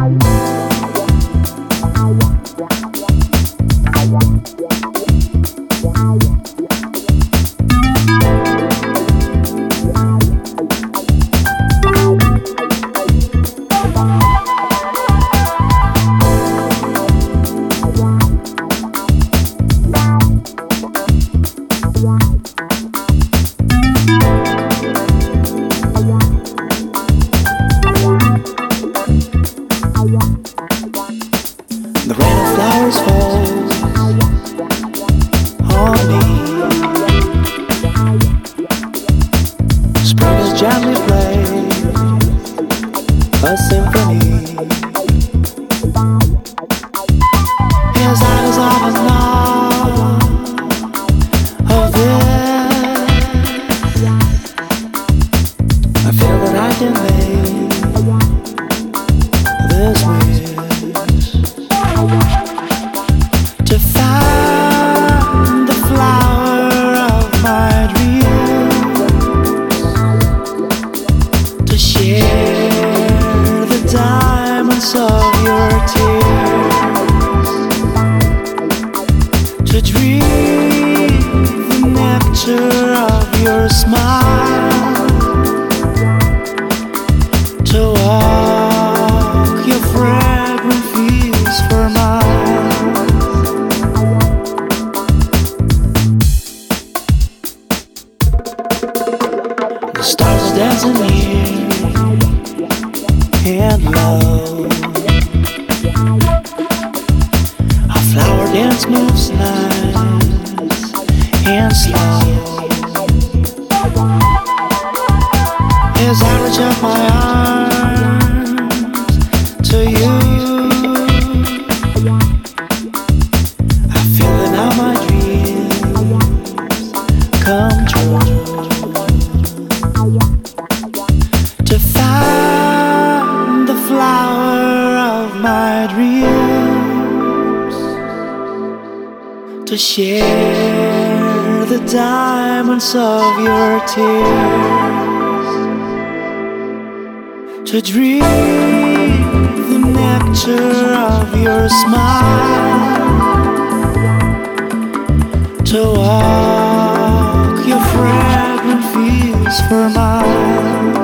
The rain of flowers falls on me. Spring is gently playing a symphony. His eyes are the knob of this. I feel that I can make this wish to find the flower of my dreams, to share the diamonds of your tears, to drink the nectar of your smile, to walk your fragrant fields for miles. The stars are dancing near and low. Our flower dance moves nice and slow. As I reach out my arms to you, I feel that now my dreams come true. To find the flower of my dreams, to share the diamonds of your tears, to drink the nectar of your smile, to walk your fragrant fields for miles.